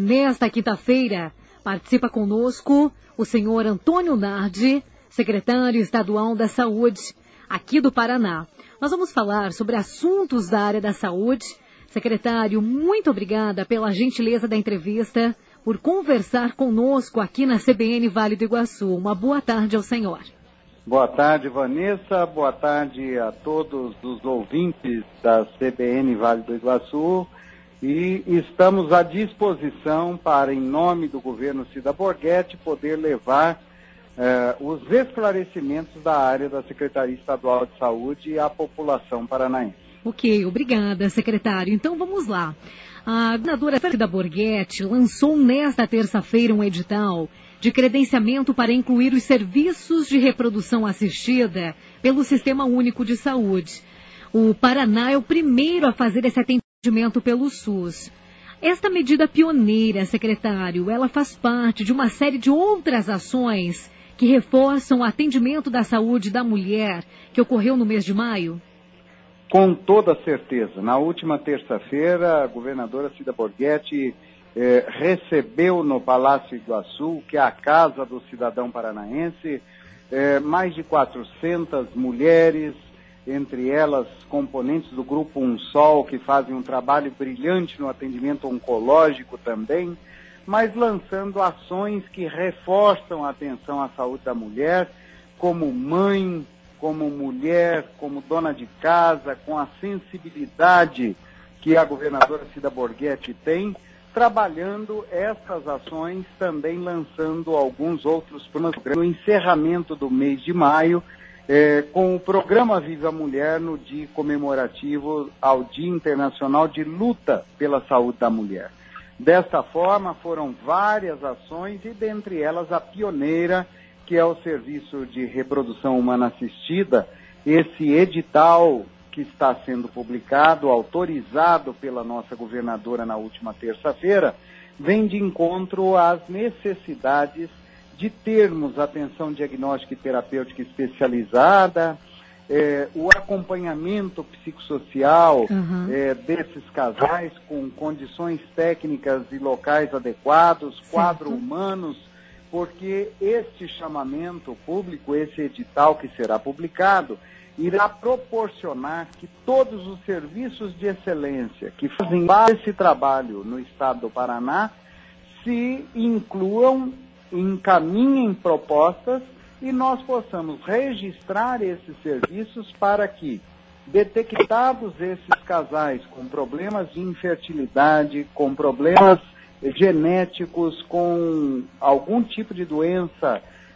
Nesta quinta-feira, participa conosco o senhor Antônio Nardi, secretário estadual da Saúde, aqui do Paraná. Nós vamos falar sobre assuntos da área da saúde. Secretário, muito obrigada pela gentileza da entrevista, por conversar conosco aqui na CBN Vale do Iguaçu. Uma boa tarde ao senhor. Boa tarde, Vanessa. Boa tarde a todos os ouvintes da CBN Vale do Iguaçu. E estamos à disposição para, em nome do governo Cida Borghetti, poder levar os esclarecimentos da área da Secretaria Estadual de Saúde à população paranaense. Ok, obrigada, secretário. Então vamos lá. A governadora Cida Borghetti lançou nesta terça-feira um edital de credenciamento para incluir os serviços de reprodução assistida pelo Sistema Único de Saúde. O Paraná é o primeiro a fazer esse atendimento pelo SUS. Esta medida pioneira, secretário, ela faz parte de uma série de outras ações que reforçam o atendimento da saúde da mulher que ocorreu no mês de maio? Com toda certeza. Na última terça-feira, a governadora Cida Borghetti recebeu no Palácio Iguaçu, que é a casa do cidadão paranaense, mais de 400 mulheres, entre elas componentes do Grupo UNSOL, que fazem um trabalho brilhante no atendimento oncológico também, mas lançando ações que reforçam a atenção à saúde da mulher, como mãe, como mulher, como dona de casa, com a sensibilidade que a governadora Cida Borghetti tem, trabalhando essas ações, também lançando alguns outros programas no encerramento do mês de maio, com o programa Viva Mulher no dia comemorativo ao Dia Internacional de Luta pela Saúde da Mulher. Desta forma, foram várias ações e, dentre elas, a pioneira, que é o Serviço de Reprodução Humana Assistida, esse edital que está sendo publicado, autorizado pela nossa governadora na última terça-feira, vem de encontro às necessidades de termos atenção diagnóstica e terapêutica especializada, o acompanhamento psicossocial desses casais com condições técnicas e locais adequados, quadros humanos, porque este chamamento público, esse edital que será publicado, irá proporcionar que todos os serviços de excelência que fazem esse trabalho no estado do Paraná se incluam, encaminhem propostas e nós possamos registrar esses serviços para que, detectados esses casais com problemas de infertilidade, com problemas genéticos, com algum tipo de doença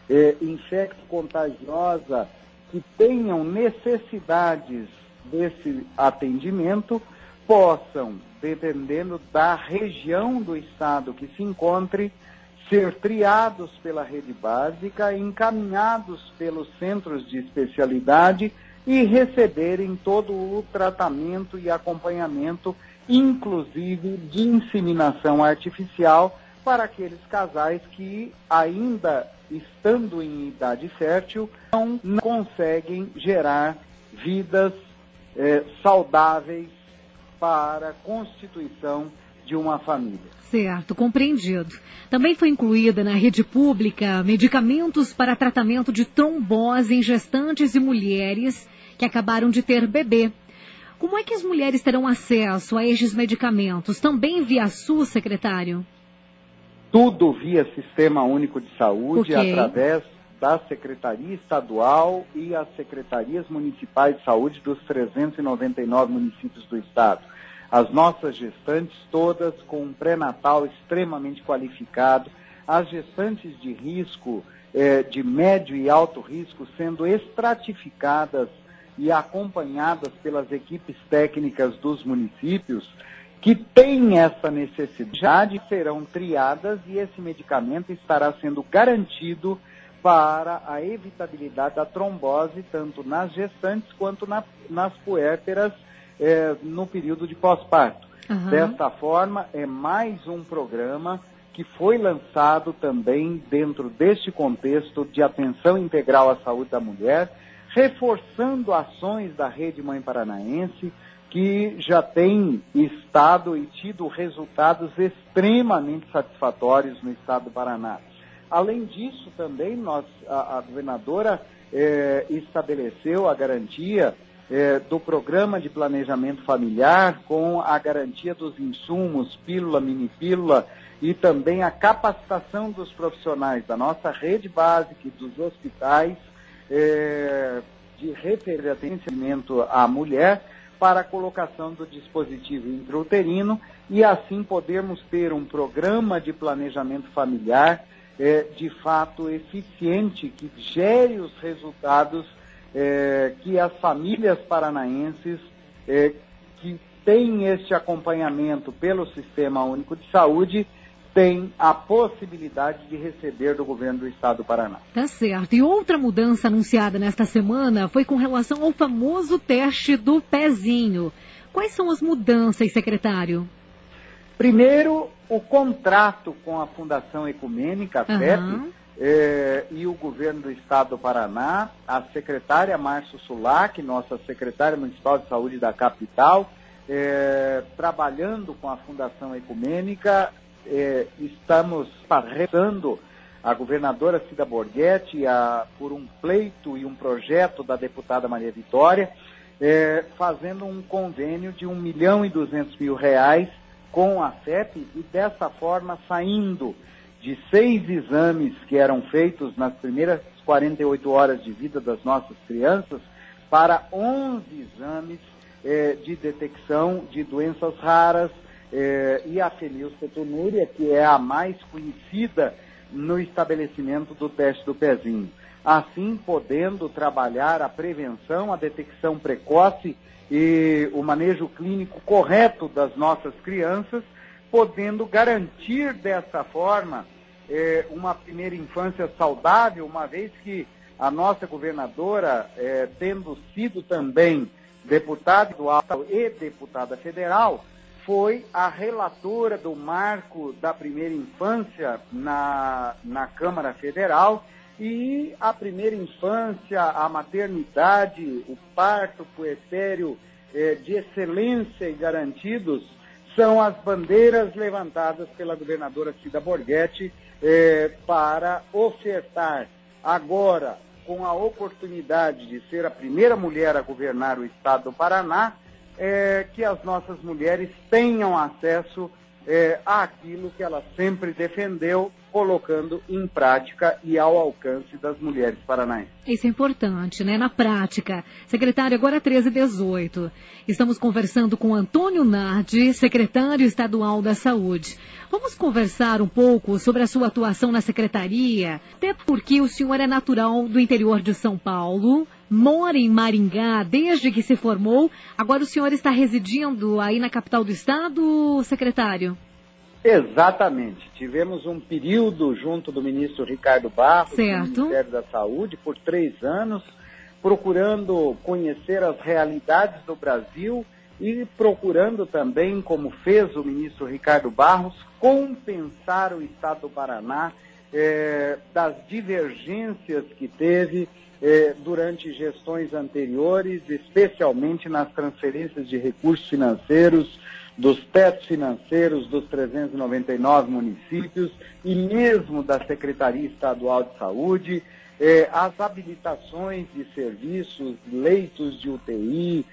infecto-contagiosa, que tenham necessidades desse atendimento, possam, dependendo da região do estado que se encontre, ser triados pela rede básica, encaminhados pelos centros de especialidade e receberem todo o tratamento e acompanhamento, inclusive de inseminação artificial, para aqueles casais que, ainda estando em idade fértil, não conseguem gerar vidas saudáveis para a constituição de uma família. Certo, compreendido. Também foi incluída na rede pública medicamentos para tratamento de trombose em gestantes e mulheres que acabaram de ter bebê. Como é que as mulheres terão acesso a estes medicamentos? Também via SUS, secretário? Tudo via Sistema Único de Saúde, através da Secretaria Estadual e as Secretarias Municipais de Saúde dos 399 municípios do estado. As nossas gestantes todas com um pré-natal extremamente qualificado, as gestantes de risco, de médio e alto risco, sendo estratificadas e acompanhadas pelas equipes técnicas dos municípios, que têm essa necessidade, serão triadas e esse medicamento estará sendo garantido para a evitabilidade da trombose, tanto nas gestantes quanto nas puérperas, no período de pós-parto. Desta forma, é mais um programa que foi lançado também dentro deste contexto de atenção integral à saúde da mulher, reforçando ações da Rede Mãe Paranaense, que já tem estado e tido resultados extremamente satisfatórios no estado do Paraná. Além disso, também a governadora estabeleceu a garantia do programa de planejamento familiar com a garantia dos insumos, pílula, mini-pílula, e também a capacitação dos profissionais da nossa rede básica e dos hospitais de referenciamento à mulher para a colocação do dispositivo intrauterino e assim podermos ter um programa de planejamento familiar de fato eficiente, que gere os resultados que as famílias paranaenses que têm este acompanhamento pelo Sistema Único de Saúde têm a possibilidade de receber do governo do estado do Paraná. Tá certo. E outra mudança anunciada nesta semana foi com relação ao famoso teste do pezinho. Quais são as mudanças, secretário? Primeiro, o contrato com a Fundação Ecumênica, a FEP, e o governo do estado do Paraná, a secretária Márcio Sulac, nossa secretária municipal de saúde da capital, trabalhando com a Fundação Ecumênica, estamos passando a governadora Cida Borghetti por um pleito e um projeto da deputada Maria Vitória, fazendo um convênio de R$1.200.000 com a FEP e dessa forma saindo de 6 exames que eram feitos nas primeiras 48 horas de vida das nossas crianças para 11 exames de detecção de doenças raras e a fenilcetonúria, que é a mais conhecida no estabelecimento do teste do pezinho. Assim, podendo trabalhar a prevenção, a detecção precoce e o manejo clínico correto das nossas crianças, podendo garantir dessa forma uma primeira infância saudável, uma vez que a nossa governadora, tendo sido também deputada estadual e deputada federal, foi a relatora do marco da primeira infância na Câmara Federal, e a primeira infância, a maternidade, o parto puerpério de excelência e garantidos são as bandeiras levantadas pela governadora Cida Borghetti para ofertar agora, com a oportunidade de ser a primeira mulher a governar o estado do Paraná, que as nossas mulheres tenham acesso àquilo que ela sempre defendeu, colocando em prática e ao alcance das mulheres paranaenses. Isso é importante, né? Na prática. Secretário, agora 13h18. Estamos conversando com Antônio Nardi, secretário estadual da Saúde. Vamos conversar um pouco sobre a sua atuação na secretaria, até porque o senhor é natural do interior de São Paulo, mora em Maringá desde que se formou. Agora o senhor está residindo aí na capital do estado, secretário? Exatamente. Tivemos um período junto do ministro Ricardo Barros, certo, do Ministério da Saúde, por 3 anos, procurando conhecer as realidades do Brasil e procurando também, como fez o ministro Ricardo Barros, compensar o estado do Paraná das divergências que teve durante gestões anteriores, especialmente nas transferências de recursos financeiros, dos tetos financeiros dos 399 municípios e mesmo da Secretaria Estadual de Saúde, as habilitações de serviços, leitos de UTI,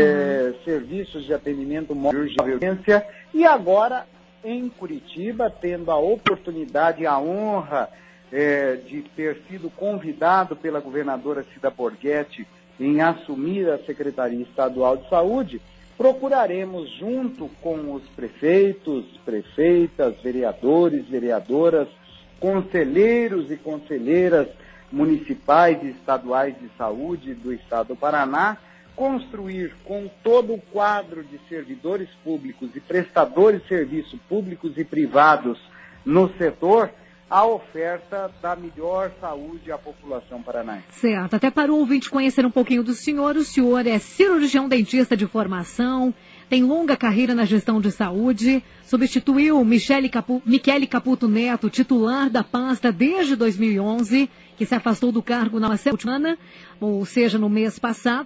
serviços de atendimento móvel de urgência, e agora em Curitiba, tendo a oportunidade e a honra de ter sido convidado pela governadora Cida Borghetti em assumir a Secretaria Estadual de Saúde, procuraremos, junto com os prefeitos, prefeitas, vereadores, vereadoras, conselheiros e conselheiras municipais e estaduais de saúde do estado do Paraná, construir com todo o quadro de servidores públicos e prestadores de serviços públicos e privados no setor a oferta da melhor saúde à população paranaense. Certo. Até para o ouvinte conhecer um pouquinho do senhor, o senhor é cirurgião dentista de formação, tem longa carreira na gestão de saúde, substituiu Michele Caputo Neto, titular da pasta desde 2011, que se afastou do cargo na semana, ou seja, no mês passado.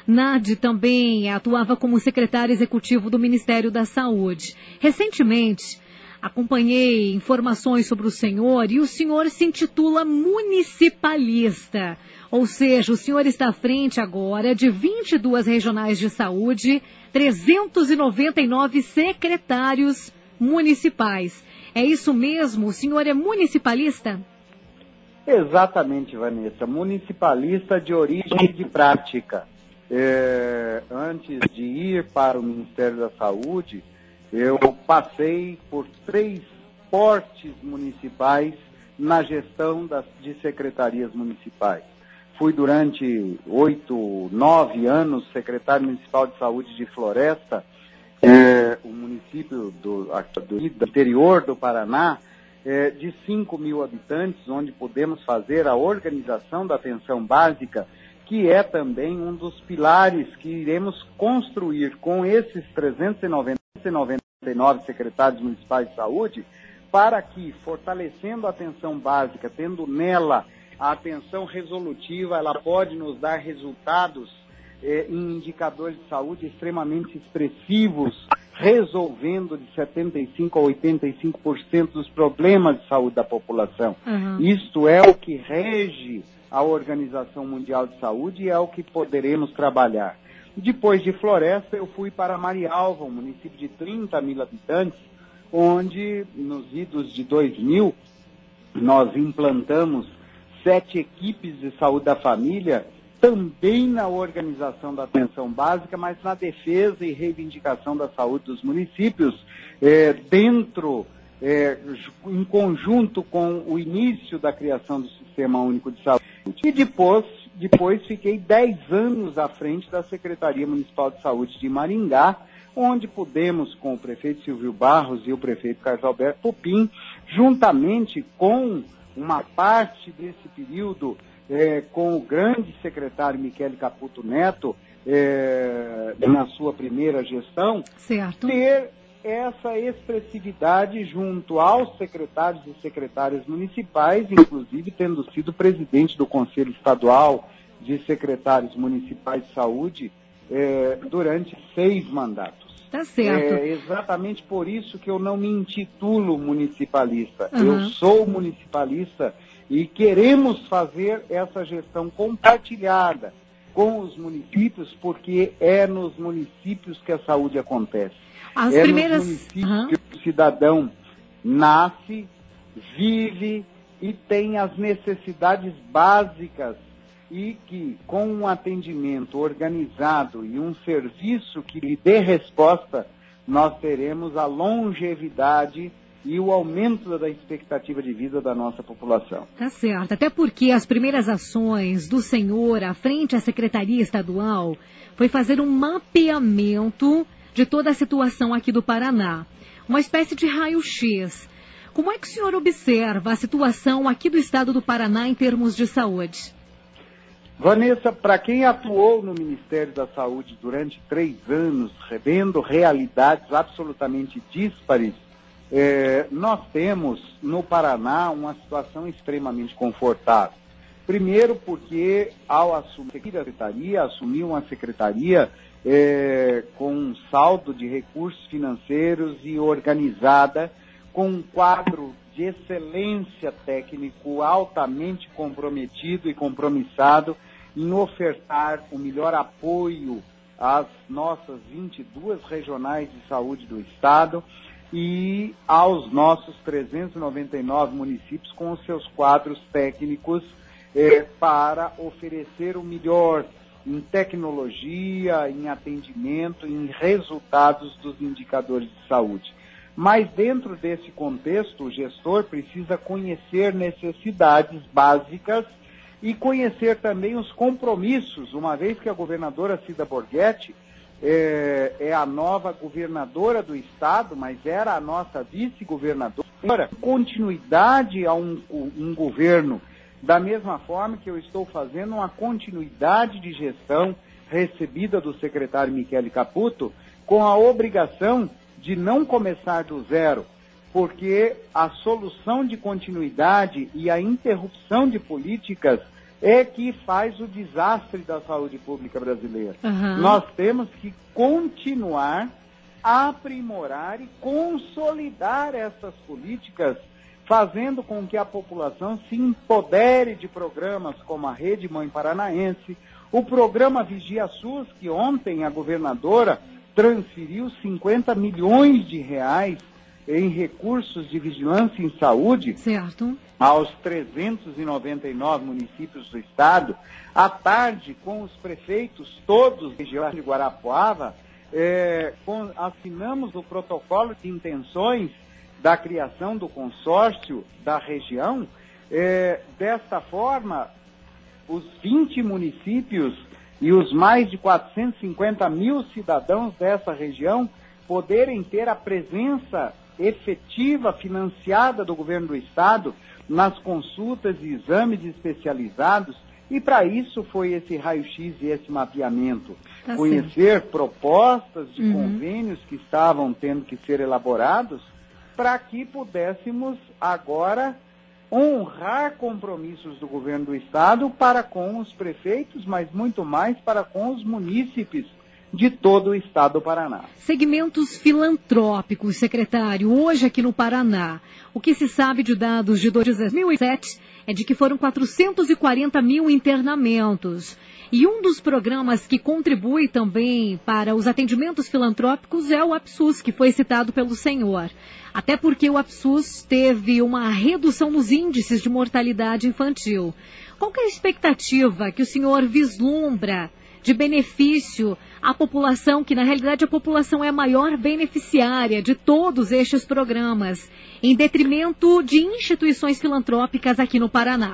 Nade também atuava como secretário executivo do Ministério da Saúde. Recentemente, acompanhei informações sobre o senhor e o senhor se intitula municipalista. Ou seja, o senhor está à frente agora de 22 regionais de saúde, 399 secretários municipais. É isso mesmo? O senhor é municipalista? Exatamente, Vanessa. Municipalista de origem e de prática. Antes de ir para o Ministério da Saúde, eu passei por 3 portes municipais na gestão de secretarias municipais. Fui durante 8, 9 anos secretário municipal de saúde de Floresta, o município do interior do Paraná, de 5 mil habitantes, onde podemos fazer a organização da atenção básica, que é também um dos pilares que iremos construir com esses 399 secretários municipais de saúde, para que, fortalecendo a atenção básica, tendo nela a atenção resolutiva, ela pode nos dar resultados em indicadores de saúde extremamente expressivos, resolvendo de 75% a 85% dos problemas de saúde da população. Isto é o que rege a Organização Mundial de Saúde e é o que poderemos trabalhar. Depois de Floresta, eu fui para Marialva, um município de 30 mil habitantes, onde, nos idos de 2000, nós implantamos 7 equipes de saúde da família, também na organização da atenção básica, mas na defesa e reivindicação da saúde dos municípios, em conjunto com o início da criação do Sistema Único de Saúde. E depois fiquei 10 anos à frente da Secretaria Municipal de Saúde de Maringá, onde pudemos, com o prefeito Silvio Barros e o prefeito Carlos Alberto Pupim, juntamente com uma parte desse período, com o grande secretário Michele Caputo Neto, na sua primeira gestão, certo, ter essa expressividade junto aos secretários e secretárias municipais, inclusive tendo sido presidente do Conselho Estadual de Secretários Municipais de Saúde durante 6 mandatos. Tá certo. É exatamente por isso que eu não me intitulo municipalista. Eu sou municipalista e queremos fazer essa gestão compartilhada com os municípios, porque é nos municípios que a saúde acontece. As nos municípios que o cidadão nasce, vive e tem as necessidades básicas e que, com um atendimento organizado e um serviço que lhe dê resposta, nós teremos a longevidade e o aumento da expectativa de vida da nossa população. Tá certo, até porque as primeiras ações do senhor à frente à Secretaria Estadual foi fazer um mapeamento de toda a situação aqui do Paraná, uma espécie de raio-x. Como é que o senhor observa a situação aqui do estado do Paraná em termos de saúde? Vanessa, para quem atuou no Ministério da Saúde durante 3 anos, vendo realidades absolutamente díspares, nós temos no Paraná uma situação extremamente confortável. Primeiro porque, ao assumir a secretaria, assumiu uma secretaria com um saldo de recursos financeiros e organizada, com um quadro de excelência técnico altamente comprometido e compromissado em ofertar o melhor apoio às nossas 22 regionais de saúde do Estado e aos nossos 399 municípios com os seus quadros técnicos para oferecer o melhor em tecnologia, em atendimento, em resultados dos indicadores de saúde. Mas dentro desse contexto, o gestor precisa conhecer necessidades básicas e conhecer também os compromissos, uma vez que a governadora Cida Borghetti é a nova governadora do Estado, mas era a nossa vice-governadora, continuidade a um governo, da mesma forma que eu estou fazendo uma continuidade de gestão recebida do secretário Michele Caputo, com a obrigação de não começar do zero, porque a solução de continuidade e a interrupção de políticas é que faz o desastre da saúde pública brasileira. Uhum. Nós temos que continuar a aprimorar e consolidar essas políticas, fazendo com que a população se empodere de programas como a Rede Mãe Paranaense, o programa Vigia SUS, que ontem a governadora transferiu 50 milhões de reais em recursos de vigilância em saúde, certo, aos 399 municípios do estado. À tarde, com os prefeitos todos da região de Guarapuava, assinamos o protocolo de intenções da criação do consórcio da região. Desta forma, os 20 municípios e os mais de 450 mil cidadãos dessa região poderem ter a presença efetiva, financiada do governo do estado nas consultas e exames especializados, e para isso foi esse raio-x e esse mapeamento. Tá conhecer certo. Propostas de convênios que estavam tendo que ser elaborados, para que pudéssemos agora honrar compromissos do governo do estado para com os prefeitos, mas muito mais para com os munícipes de todo o estado do Paraná. Segmentos filantrópicos, secretário, hoje aqui no Paraná. O que se sabe de dados de 2007 é de que foram 440 mil internamentos. E um dos programas que contribui também para os atendimentos filantrópicos é o APSUS, que foi citado pelo senhor. Até porque o APSUS teve uma redução nos índices de mortalidade infantil. Qual que é a expectativa que o senhor vislumbra de benefício à população, que na realidade a população é a maior beneficiária de todos estes programas, em detrimento de instituições filantrópicas aqui no Paraná?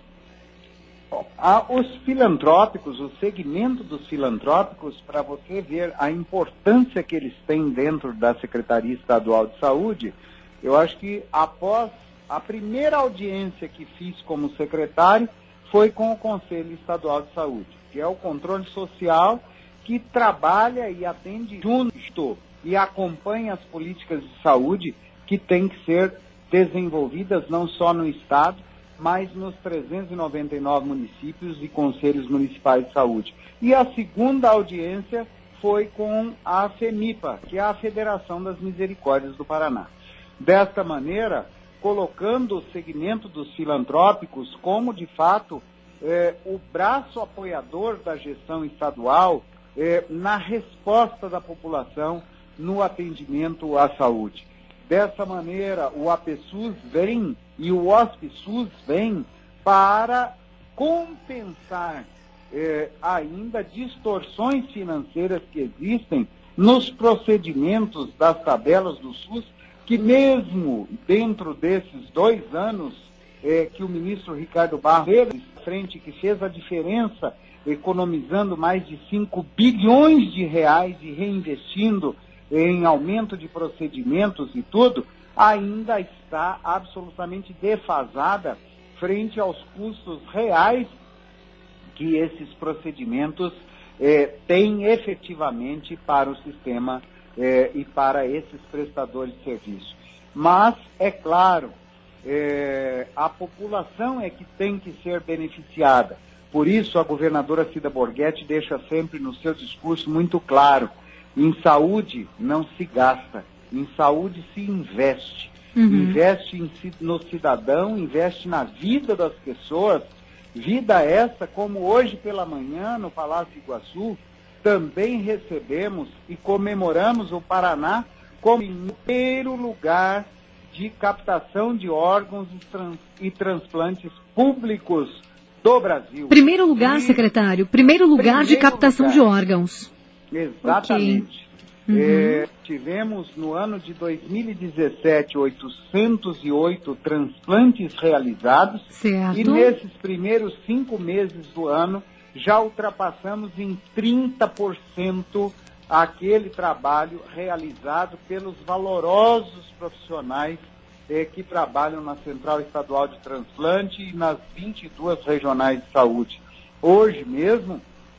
Os filantrópicos, o segmento dos filantrópicos, para você ver a importância que eles têm dentro da Secretaria Estadual de Saúde, eu acho que após a primeira audiência que fiz como secretário foi com o Conselho Estadual de Saúde, que é o controle social que trabalha e atende junto e acompanha as políticas de saúde que têm que ser desenvolvidas não só no estado, mas nos 399 municípios e conselhos municipais de saúde. E a segunda audiência foi com a FEMIPA, que é a Federação das Misericórdias do Paraná. Desta maneira, colocando o segmento dos filantrópicos como, de fato, o braço apoiador da gestão estadual na resposta da população no atendimento à saúde. Dessa maneira, o APSUS vem e o OSPSUS vem para compensar ainda distorções financeiras que existem nos procedimentos das tabelas do SUS, que mesmo dentro desses 2 anos que o ministro Ricardo Barros teve à frente, que fez a diferença, economizando mais de 5 bilhões de reais e reinvestindo em aumento de procedimentos e tudo, ainda está absolutamente defasada frente aos custos reais que esses procedimentos têm efetivamente para o sistema e para esses prestadores de serviço. Mas, é claro, a população é que tem que ser beneficiada. Por isso, a governadora Cida Borghetti deixa sempre no seu discurso muito claro: em saúde não se gasta, em saúde se investe. Investe no cidadão, investe na vida das pessoas, vida essa, como hoje pela manhã no Palácio Iguaçu, também recebemos e comemoramos o Paraná como primeiro lugar de captação de órgãos e transplantes públicos do Brasil. Primeiro lugar, secretário, primeiro lugar de captação de órgãos. Exatamente. Tivemos no ano de 2017 808 transplantes realizados. Certo. E nesses primeiros 5 meses do ano já ultrapassamos em 30% aquele trabalho realizado pelos valorosos profissionais que trabalham na Central Estadual de Transplante e nas 22 regionais de saúde. Hoje mesmo,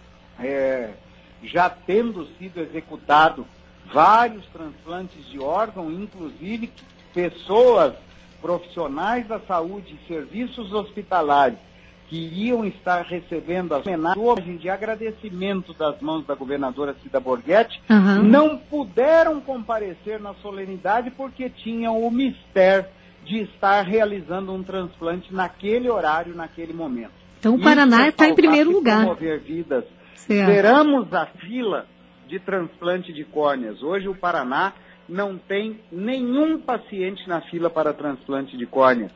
já tendo sido executado vários transplantes de órgão, inclusive pessoas, profissionais da saúde e serviços hospitalares que iam estar recebendo a homenagem de agradecimento das mãos da governadora Cida Borghetti, não puderam comparecer na solenidade porque tinham o mistério de estar realizando um transplante naquele horário, naquele momento. Então o Paraná está em primeiro lugar. Promover vidas. Zeramos a fila de transplante de córneas. Hoje o Paraná não tem nenhum paciente na fila para transplante de córneas.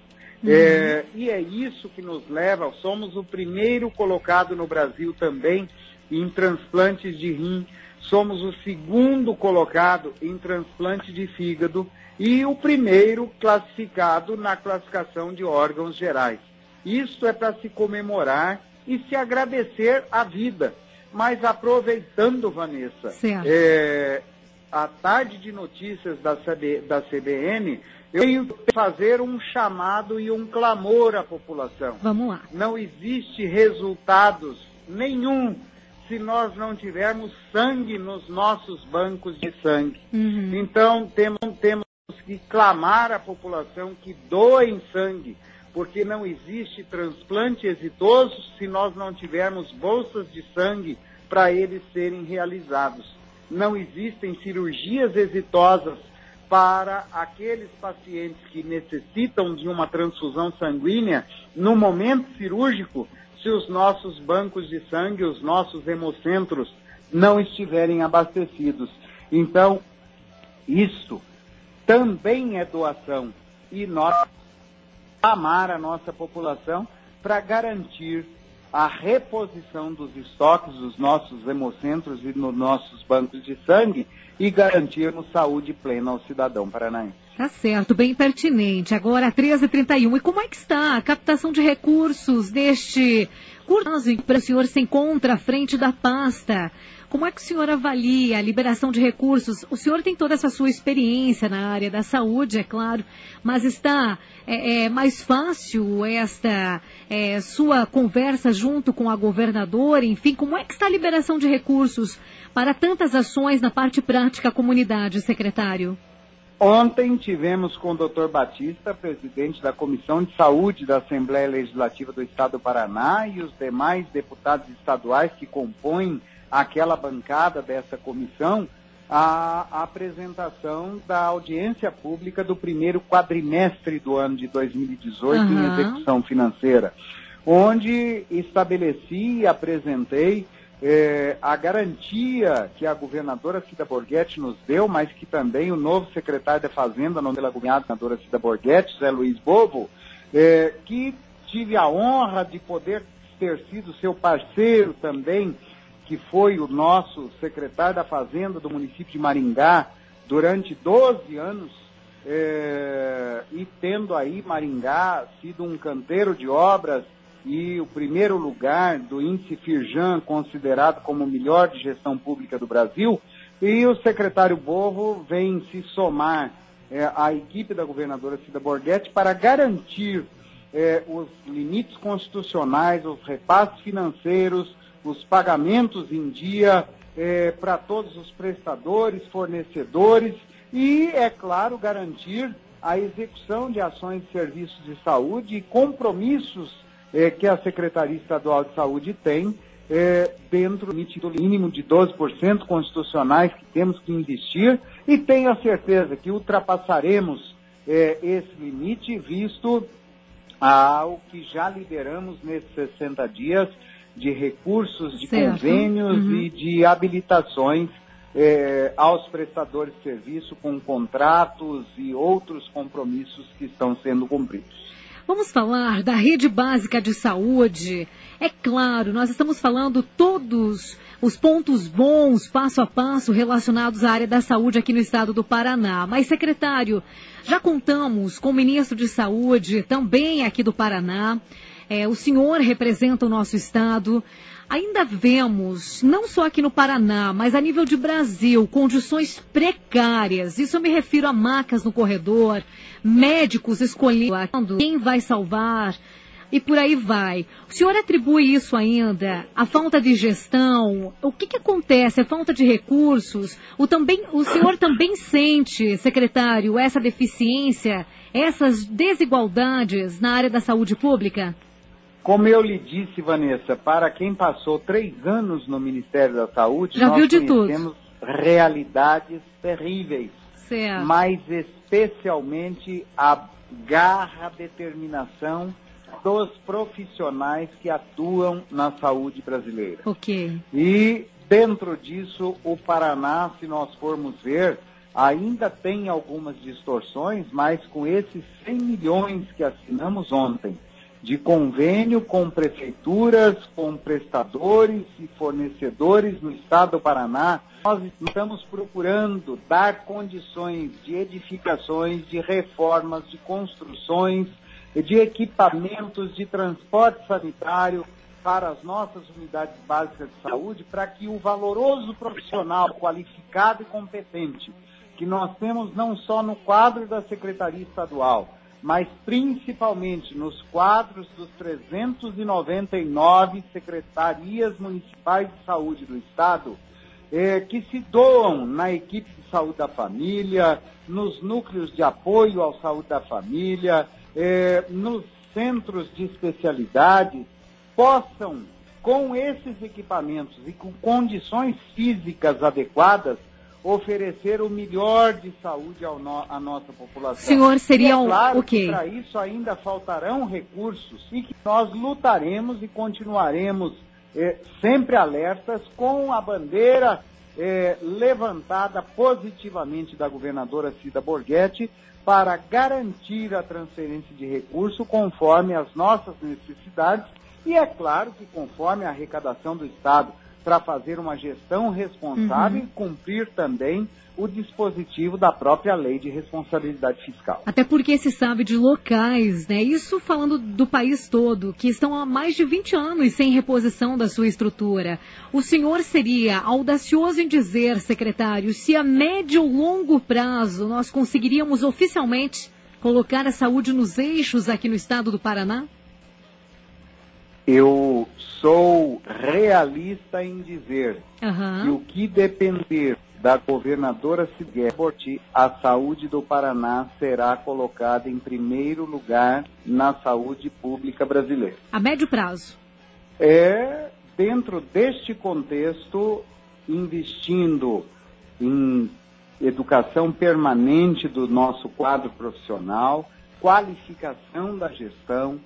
E é isso que nos leva, somos o primeiro colocado no Brasil também em transplantes de rim, somos o segundo colocado em transplante de fígado e o primeiro classificado na classificação de órgãos gerais. Isso é para se comemorar e se agradecer à vida. Mas aproveitando, Vanessa, a tarde de notícias da CBN, eu tenho que fazer um chamado e um clamor à população. Vamos lá. Não existe resultados nenhum se nós não tivermos sangue nos nossos bancos de sangue. Então, temos que clamar à população que doem sangue, porque não existe transplante exitoso se nós não tivermos bolsas de sangue para eles serem realizados. Não existem cirurgias exitosas para aqueles pacientes que necessitam de uma transfusão sanguínea no momento cirúrgico, se os nossos bancos de sangue, os nossos hemocentros não estiverem abastecidos. Então, isso também é doação e nós amar a nossa população para garantir a reposição dos estoques dos nossos hemocentros e nos nossos bancos de sangue e garantirmos saúde plena ao cidadão paranaense. Tá certo, bem pertinente. Agora, 13h31. E como é que está a captação de recursos deste curso em que o senhor se encontra à frente da pasta? Como é que o senhor avalia a liberação de recursos? O senhor tem toda essa sua experiência na área da saúde, é claro, mas está mais fácil esta sua conversa junto com a governadora? Enfim, como é que está a liberação de recursos para tantas ações na parte prática da comunidade, secretário? Ontem tivemos com o Dr. Batista, presidente da Comissão de Saúde da Assembleia Legislativa do Estado do Paraná e os demais deputados estaduais que compõem aquela bancada dessa comissão, a apresentação da audiência pública do primeiro quadrimestre do ano de 2018 em execução financeira, onde estabeleci e apresentei a garantia que a governadora Cida Borghetti nos deu, mas que também o novo secretário da Fazenda, pela governadora Cida Borghetti, Zé Luiz Bovo, que tive a honra de poder ter sido seu parceiro também, que foi o nosso secretário da Fazenda do município de Maringá durante 12 anos, e tendo aí Maringá sido um canteiro de obras e o primeiro lugar do índice Firjan, considerado como o melhor de gestão pública do Brasil, e o secretário Bovo vem se somar à equipe da governadora Cida Borghetti para garantir os limites constitucionais, os repasses financeiros, os pagamentos em dia para todos os prestadores, fornecedores e, é claro, garantir a execução de ações de serviços de saúde e compromissos que a Secretaria Estadual de Saúde tem dentro do limite mínimo de 12% constitucionais que temos que investir e tenho a certeza que ultrapassaremos esse limite visto ao que já liberamos nesses 60 dias de recursos, de convênios e de habilitações aos prestadores de serviço com contratos e outros compromissos que estão sendo cumpridos. Vamos falar da rede básica de saúde. É claro, nós estamos falando todos os pontos bons, passo a passo, relacionados à área da saúde aqui no estado do Paraná. Mas, secretário, já contamos com o ministro de Saúde, também aqui do Paraná. O senhor representa o nosso estado. Ainda vemos, não só aqui no Paraná, mas a nível de Brasil, condições precárias. Isso eu me refiro a macas no corredor, médicos escolhendo quem vai salvar e por aí vai. O senhor atribui isso ainda à falta de gestão? O que acontece? A falta de recursos? O senhor também sente, secretário, essa deficiência, essas desigualdades na área da saúde pública? Como eu lhe disse, Vanessa, para quem passou 3 anos no Ministério da Saúde, já nós viu de conhecemos realidades terríveis, certo. Mas especialmente a garra, a determinação dos profissionais que atuam na saúde brasileira. Ok. E dentro disso, o Paraná, se nós formos ver, ainda tem algumas distorções, mas com esses 100 milhões que assinamos ontem, de convênio com prefeituras, com prestadores e fornecedores no estado do Paraná, nós estamos procurando dar condições de edificações, de reformas, de construções, de equipamentos de transporte sanitário para as nossas unidades básicas de saúde, para que o valoroso profissional qualificado e competente que nós temos não só no quadro da Secretaria Estadual, mas principalmente nos quadros dos 399 secretarias municipais de saúde do Estado, que se doam na equipe de saúde da família, nos núcleos de apoio à saúde da família, nos centros de especialidade, possam, com esses equipamentos e com condições físicas adequadas, oferecer o melhor de saúde à nossa população. Senhor, seria claro o quê? Que para isso ainda faltarão recursos e que nós lutaremos e continuaremos sempre alertas com a bandeira levantada positivamente da governadora Cida Borghetti para garantir a transferência de recurso conforme as nossas necessidades e, é claro, que conforme a arrecadação do Estado, para fazer uma gestão responsável e cumprir também o dispositivo da própria lei de responsabilidade fiscal. Até porque se sabe de locais, né? Isso falando do país todo, que estão há mais de 20 anos sem reposição da sua estrutura. O senhor seria audacioso em dizer, secretário, se a médio ou longo prazo nós conseguiríamos oficialmente colocar a saúde nos eixos aqui no estado do Paraná? Eu sou realista em dizer que o que depender da governadora Cida Borghetti, a saúde do Paraná será colocada em primeiro lugar na saúde pública brasileira. A médio prazo? Dentro deste contexto, investindo em educação permanente do nosso quadro profissional, qualificação da gestão,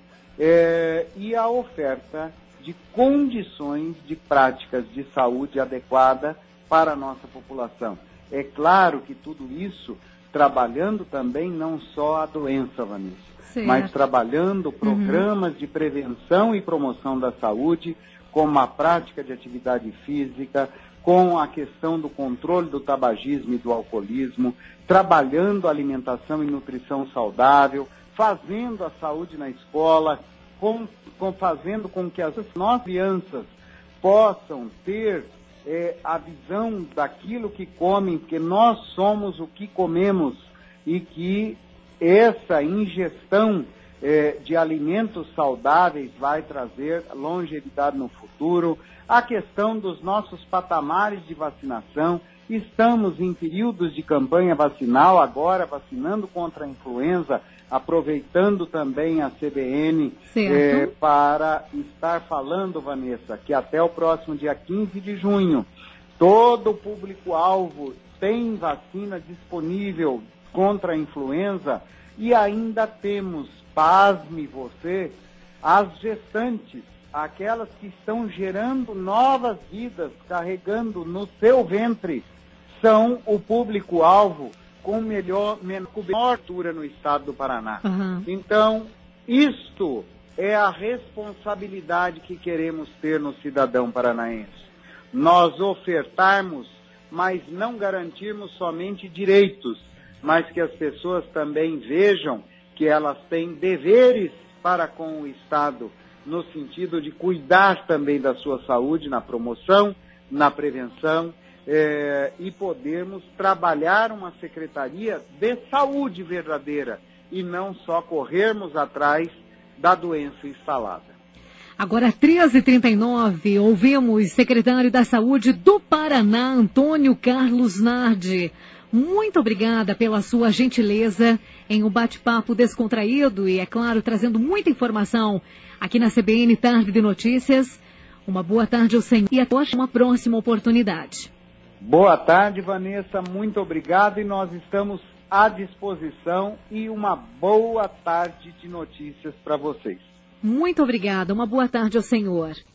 e a oferta de condições de práticas de saúde adequada para a nossa população. É claro que tudo isso trabalhando também não só a doença, Vanessa, mas trabalhando programas de prevenção e promoção da saúde, como a prática de atividade física, com a questão do controle do tabagismo e do alcoolismo, trabalhando alimentação e nutrição saudável, fazendo a saúde na escola, fazendo com que as nossas crianças possam ter a visão daquilo que comem, porque nós somos o que comemos e que essa ingestão de alimentos saudáveis vai trazer longevidade no futuro. A questão dos nossos patamares de vacinação. Estamos em períodos de campanha vacinal, agora vacinando contra a influenza, aproveitando também a CBN para estar falando, Vanessa, que até o próximo dia 15 de junho, todo o público-alvo tem vacina disponível contra a influenza e ainda temos, pasme você, as gestantes, aquelas que estão gerando novas vidas, carregando no seu ventre, são o público-alvo com menor cobertura no estado do Paraná. Então, isto é a responsabilidade que queremos ter no cidadão paranaense. Nós ofertarmos, mas não garantirmos somente direitos, mas que as pessoas também vejam que elas têm deveres para com o Estado, no sentido de cuidar também da sua saúde, na promoção, na prevenção, e podermos trabalhar uma secretaria de saúde verdadeira e não só corrermos atrás da doença instalada. Agora, 13h39, ouvimos secretário da Saúde do Paraná, Antônio Carlos Nardi. Muito obrigada pela sua gentileza em um bate-papo descontraído e, é claro, trazendo muita informação aqui na CBN Tarde de Notícias. Uma boa tarde ao senhor e até uma próxima oportunidade. Boa tarde, Vanessa. Muito obrigado e nós estamos à disposição e uma boa tarde de notícias para vocês. Muito obrigada. Uma boa tarde ao senhor.